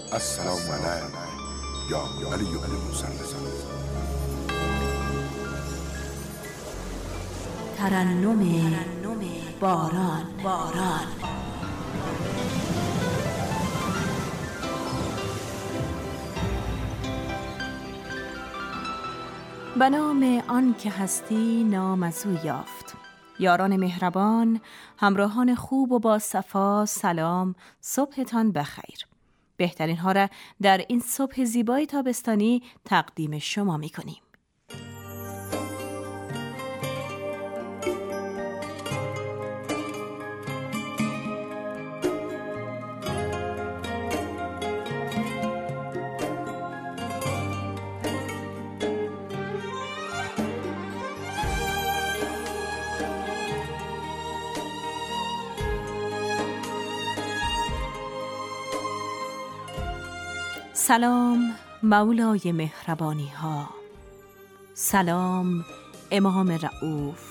السلام علیک یا علی ابن موسی الرضا. ترنم باران. به نام آن که هستی نام از او یافت. یاران مهربان، همراهان خوب و با صفا، سلام، صبحتان بخیر. بهترین ها را در این صبح زیبای تابستانی تقدیم شما می کنیم. سلام مولای مهربانی ها، سلام امام رؤوف،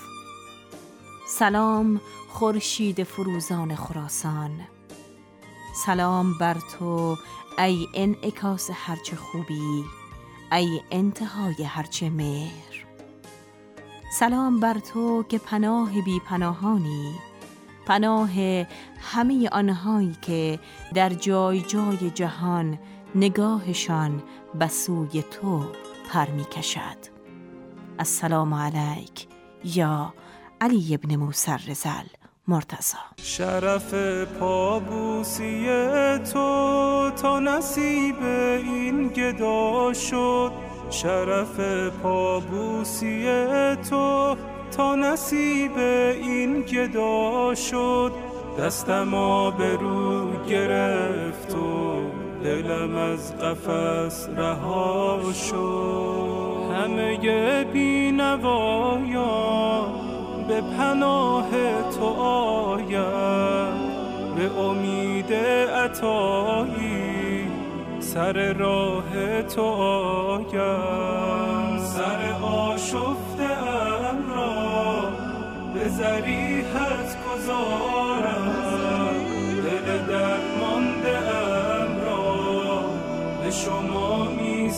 سلام خورشید فروزان خراسان، سلام بر تو ای انعکاس هرچه خوبی، ای انتهای هرچه مهر. سلام بر تو که پناه بی پناهانی، پناه همه آنهایی که در جای جای جهان نگاهشان به سوی تو پر می کشد. السلام علیک یا علی ابن موسی الرضا مرتضی. شرف پابوسی تو تا نصیب این گدا شد، شرف پابوسی تو تا نصیب این گدا شد. دستم آبرو گرفت و دلم از قفس رها شد. همه بینوایان به پناه تو آید، به امید عطایی سر راه تو آید. سر آشفته ام را به ذریحت گذارم، دل درمانده ام را به شما می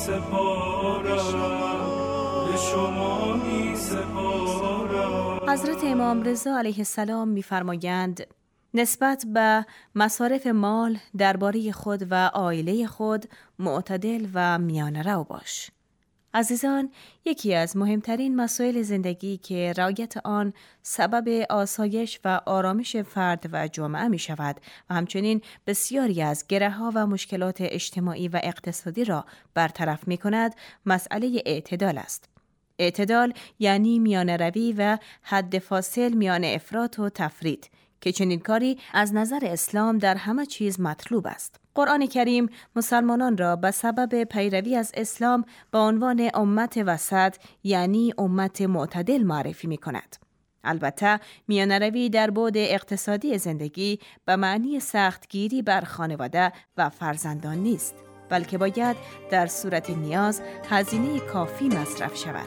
سپارم، به شما می سپارم. حضرت امام رضا علیه السلام می‌فرمایند نسبت به مصارف مال درباره خود و عائله خود معتدل و میانه رو باش. عزیزان، یکی از مهمترین مسائل زندگی که رعایت آن سبب آسایش و آرامش فرد و جامعه می شود و همچنین بسیاری از گره‌ها و مشکلات اجتماعی و اقتصادی را برطرف می کند، مسئله اعتدال است. اعتدال یعنی میانه روی و حد فاصل میان افراط و تفرید که چنین کاری از نظر اسلام در همه چیز مطلوب است. قرآن کریم مسلمانان را به سبب پیروی از اسلام به عنوان امت وسط یعنی امت معتدل معرفی می کند. البته میانه روی در بعد اقتصادی زندگی به معنی سختگیری بر خانواده و فرزندان نیست، بلکه باید در صورت نیاز هزینه کافی مصرف شود.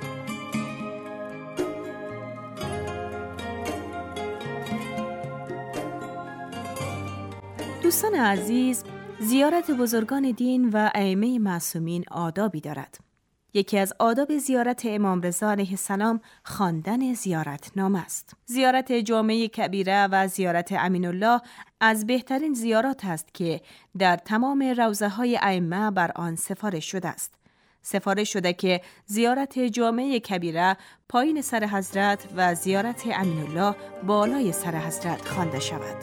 دوستان عزیز، زیارت بزرگان دین و ائمه معصومین آدابی دارد. یکی از آداب زیارت امام رضا علیه السلام خواندن زیارتنامه است. زیارت جامع کبیره و زیارت امین الله از بهترین زیارات است که در تمام روضه‌های ائمه بر آن سفارش شده است. سفارش شده که زیارت جامع کبیره پایین سر حضرت و زیارت امین الله بالای سر حضرت خوانده شود.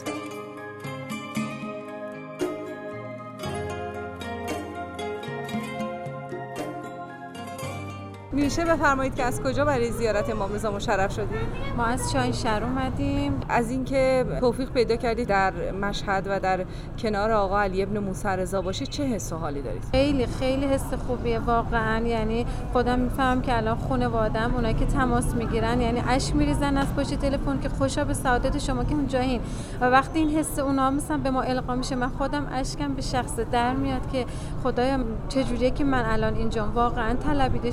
میشه بفرمایید که از کجا برای زیارت امام رضا مشرف شدید؟ ما از شاهینشهر اومدیم. از اینکه توفیق پیدا کردید در مشهد و در کنار آقا علی ابن موسی رضا باشید چه حس و حالی دارید؟ خیلی خیلی حس خوبیه واقعا. یعنی خودم میفهمم که الان خانواده‌ام اونایی که تماس میگیرن یعنی اشک میریزن از پشت تلفن که خوشا به سعادت شما که اونجایین. و وقتی این حس اونا مثلا به ما القا میشه من خودم اشکم به شخص در میاد که خدایا چه جوریه که من الان اینجام واقعا طلبیده شدم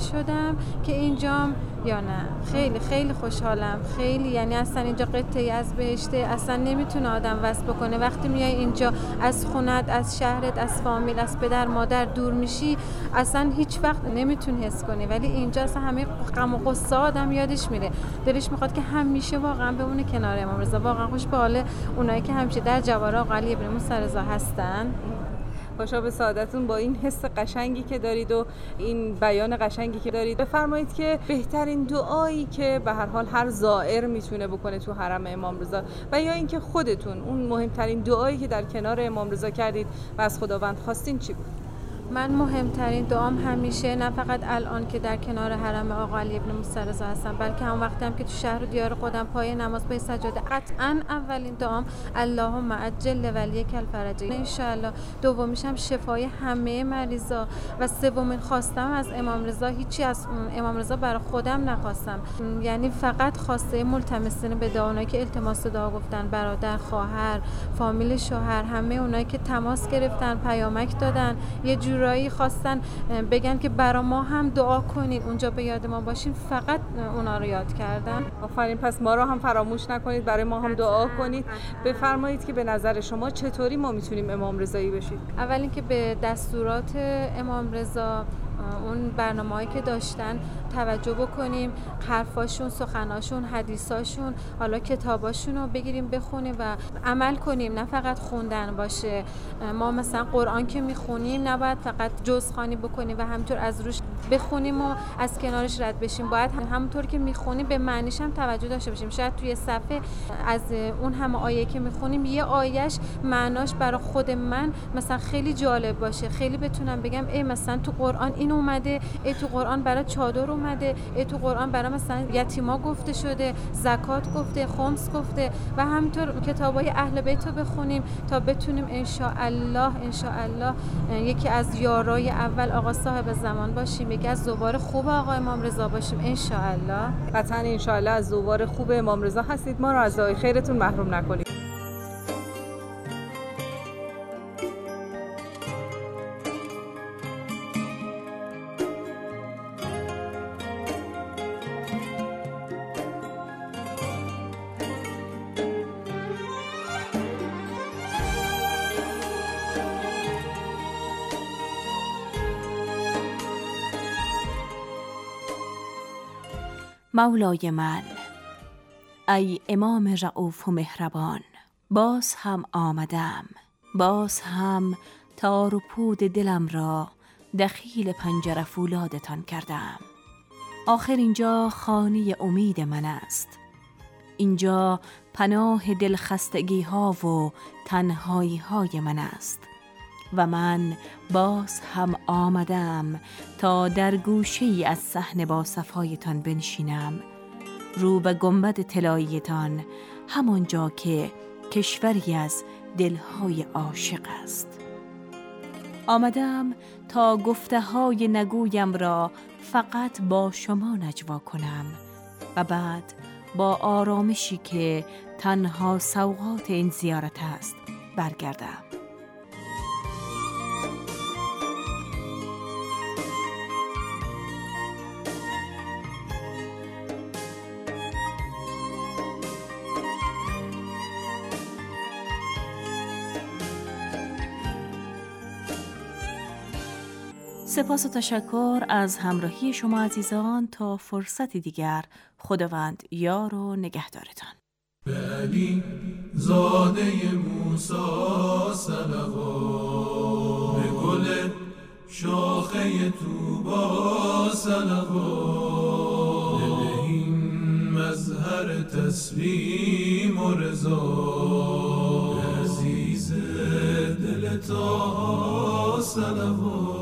خوشحالم که اینجام یا نه. خیلی خیلی خوشحالم، خیلی، یعنی اصلا اینجا قطعی از بهشته، اصلا نمیتونه آدم وصف بکنه. وقتی میای اینجا از خونت، از شهرت، از فامیل، از پدر مادر دور میشی، اصلا هیچ وقت نمیتونی حس کنی. ولی اینجا اصلا همه غم و غصه آدم یادش میره، دلش میخواد که همیشه واقعا بمونه کنار امام رضا. واقعا خوش به حال اونایی که همیشه در جواره آقا علی ابن موسی رضا هستن. خوشا به سعادتتون با این حس قشنگی که دارید و این بیان قشنگی که دارید. بفرمایید که بهترین دعایی که به هر حال هر زائر میتونه بکنه تو حرم امام رضا و یا اینکه خودتون اون مهمترین دعایی که در کنار امام رضا کردید و از خداوند خواستین چی بود؟ من مهمترین دعام همیشه، نه فقط الان که در کنار حرم آقا علی ابن موسی رضا هستم، بلکه هم وقتی هم که تو شهر و دیار خودم پای نماز پای سجاده، قطعا اولین دعام اللهم عجل ولیک الفرج ان شاء الله. دومیش هم شفای همه مریضا و سومین خواستم از امام رضا، هیچی از امام رضا برای خودم نخواستم، یعنی فقط خواسته ملتمسین به دعا، اونایی که التماس دعا گفتن، برادر، خواهر، فامیل شوهر، همه اونایی که تماس گرفتن، پیامک دادن، یه جورایی خواستن بگن که برا ما هم دعا کنید، اونجا به یاد ما باشین، فقط اونا رو یاد کردن. آفرین، پس ما رو هم فراموش نکنید، برای ما هم دعا کنید. بفرمایید که به نظر شما چطوری ما میتونیم امام رضایی بشیم؟ اول اینکه به دستورات امام رضا، اون برنامه‌ای که داشتن توجه بکنیم، حرفاشون، سخناشون، حدیثاشون، حالا کتاباشون رو بگیریم بخونیم و عمل کنیم، نه فقط خوندن باشه. ما مثلا قرآن که میخونیم نباید فقط جزخوانی بکنیم و همینطور از روش بخونیم و از کنارش رد بشیم، باید همونطور که میخونیم به معنیش هم توجه داشته باشیم. شاید توی صفحه از اون همه آیه که میخونیم یه آیهش معناش برای خود من مثلا خیلی جالب باشه، خیلی بتونم بگم ای مثلا تو قرآن این اومده، ای تو قرآن برای چادر اومده، ای تو قرآن برای مثلا یتیما گفته شده، زکات گفته، خمس گفته و همینطور کتابای اهل بیت رو بخونیم تا بتونیم ان شاء الله یکی از یارای اول آقا صاحب زمان باشیم، یکی از زوار خوب آقا امام رضا باشیم ان شاء الله. قطعا ان شاء الله از زوار خوب امام رضا هستید، ما رو از دعای خیرتون محروم نکنید. مولای من، ای امام رؤوف و مهربان، باز هم آمدم، باز هم تار و پود دلم را دخیل پنجره فولادتان کردم. آخر اینجا خانه امید من است، اینجا پناه دلخستگی ها و تنهایی های من است و من باز هم آمدم تا در گوشه‌ای از صحن با صفایتان بنشینم، رو به گنبد طلاییتان، همانجا که کشوری از دلهای عاشق است. آمدم تا گفته های نگویم را فقط با شما نجوا کنم و بعد با آرامشی که تنها سوغات این زیارت است برگردم. سپاس و تشکر از همراهی شما عزیزان. تا فرصت دیگر، خداوند یار و نگهدارتان. به علی زاده موسی صلوات، به گل شاخه طوبی صلوات، بدهیم مظهر تسلیم و رضا، به عزیز دل طه صلوات.